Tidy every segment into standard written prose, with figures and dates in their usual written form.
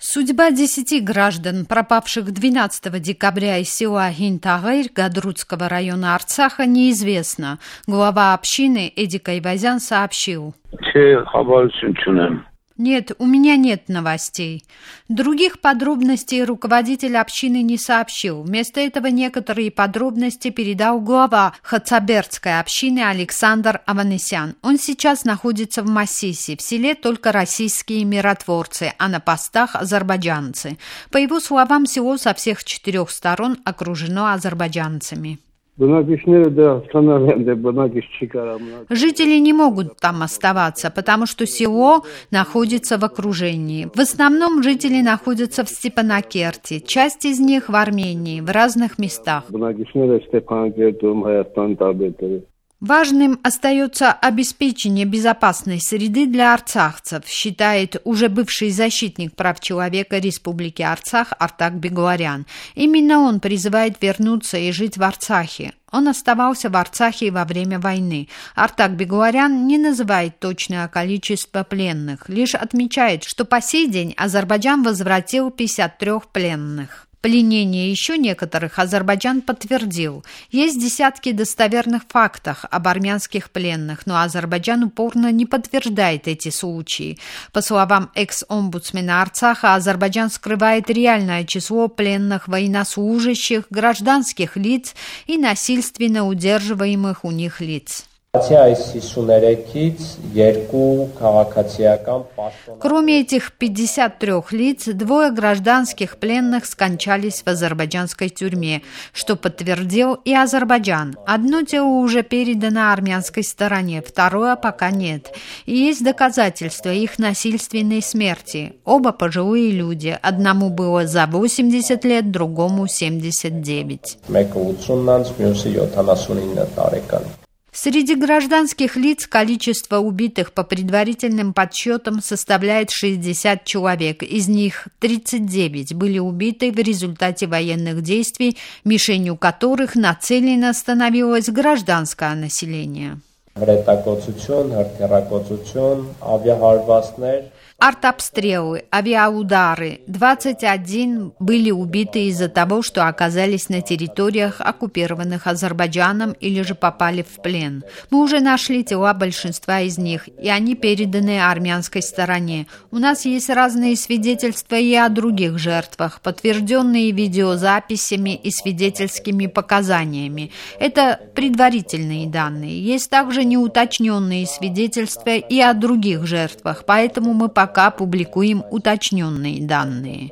Судьба 10 граждан, пропавших 12 декабря из села Гинтагир Гадрутского района Арцаха, неизвестна. Глава общины Эдик Айвазян сообщил: «Нет, у меня нет новостей». Других подробностей руководитель общины не сообщил. Вместо этого некоторые подробности передал глава Хацабердской общины Александр Аванесян. Он сейчас находится в Массисе. В селе только российские миротворцы, а на постах азербайджанцы. По его словам, село со всех 4 сторон окружено азербайджанцами. Жители не могут там оставаться, потому что село находится в окружении. В основном жители находятся в Степанакерте, часть из них в Армении, в разных местах. Важным остается обеспечение безопасной среды для арцахцев, считает уже бывший защитник прав человека Республики Арцах Артак Бегуарян. Именно он призывает вернуться и жить в Арцахе. Он оставался в Арцахе во время войны. Артак Бегуарян не называет точное количество пленных, лишь отмечает, что по сей день Азербайджан возвратил 53 пленных. Пленение еще некоторых Азербайджан подтвердил. Есть десятки достоверных фактов об армянских пленных, но Азербайджан упорно не подтверждает эти случаи. По словам экс-омбудсмена Арцаха, Азербайджан скрывает реальное число пленных военнослужащих, гражданских лиц и насильственно удерживаемых у них лиц. Кроме этих 53 лиц, 2 гражданских пленных скончались в азербайджанской тюрьме, что подтвердил и Азербайджан. Одно тело уже передано армянской стороне, второе пока нет. И есть доказательства их насильственной смерти. Оба пожилые люди. Одному было за 80 лет, другому 79. Среди гражданских лиц количество убитых по предварительным подсчетам составляет 60 человек. Из них 39 были убиты в результате военных действий, мишенью которых нацелено становилось гражданское население. Артобстрелы, авиаудары. 21 были убиты из-за того, что оказались на территориях, оккупированных Азербайджаном, или же попали в плен. Мы уже нашли тела большинства из них, и они переданы армянской стороне. У нас есть разные свидетельства и о других жертвах, подтвержденные видеозаписями и свидетельскими показаниями. Это предварительные данные. Есть также неуточненные свидетельства и о других жертвах, поэтому мы пока публикуем уточненные данные.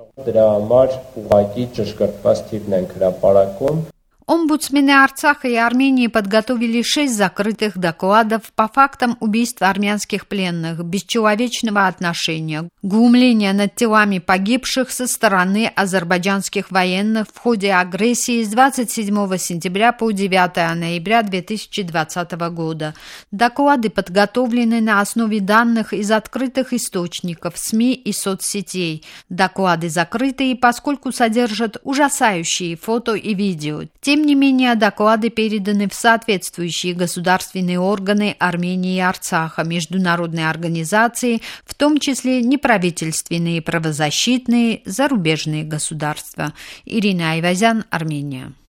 Омбудсмены Арцаха и Армении подготовили 6 закрытых докладов по фактам убийства армянских пленных, бесчеловечного отношения, глумления над телами погибших со стороны азербайджанских военных в ходе агрессии с 27 сентября по 9 ноября 2020 года. Доклады подготовлены на основе данных из открытых источников, СМИ и соцсетей. Доклады закрытые, поскольку содержат ужасающие фото и видео. Тем не менее, доклады переданы в соответствующие государственные органы Армении и Арцаха, международные организации, в том числе неправительственные, правозащитные, зарубежные государства. Ирина Айвазян, Армения.